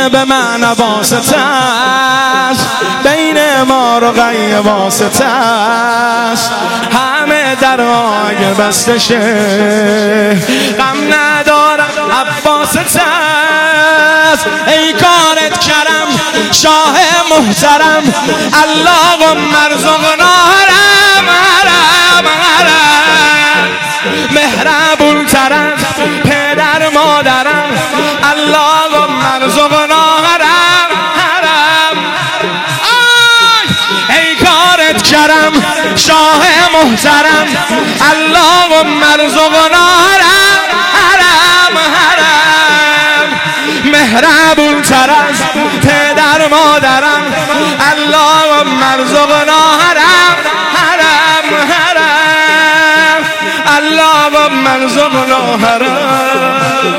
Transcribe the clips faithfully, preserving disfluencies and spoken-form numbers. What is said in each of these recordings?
به من واسطه است، بین ما رو غی واسطه است، همه درهای بسته شه، غم ندارم عباسته است. ای کارت کرم شاه محترم، اللهم ارزقنا حرم حرم حرم، مهربون ترم پدر مادرم، اللهم ارزقنا حرم حرم. ای کارت کرم شاه محترم، اللهم ارزقنا حرم حرم حرم، مهربون ترم پدر مادرم، اللهم ارزقنا حرم حرم حرم، اللهم ارزقنا حرم.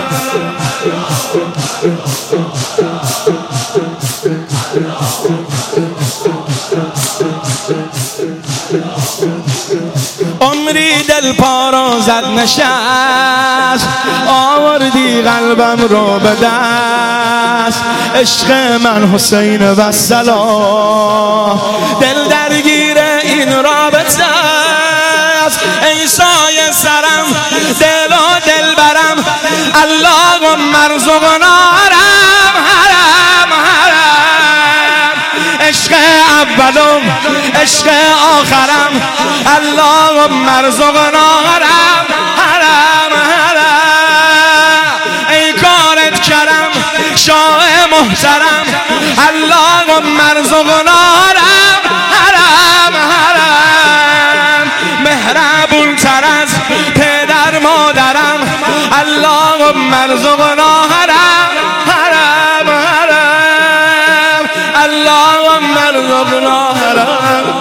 عمری دل پارو زد نشست، آوردی قلبم رو به دست، عشق من حسین و سلام، دل درگیر این رابطه است. ای سایه سرم دل و دل برم، اللهم ارزقنا حرم حرم حرم، عشق اولم عشق آخرم، اللهم ارزقنا حرم حرم حرم. ای کارت کرم شاه محترم، اللهم ارزقنا حرم حرم حرم، مهربون تر از پدر مادرم، اللهم ارزقنا حرم حرم حرم، اللهم ارزقنا حرم.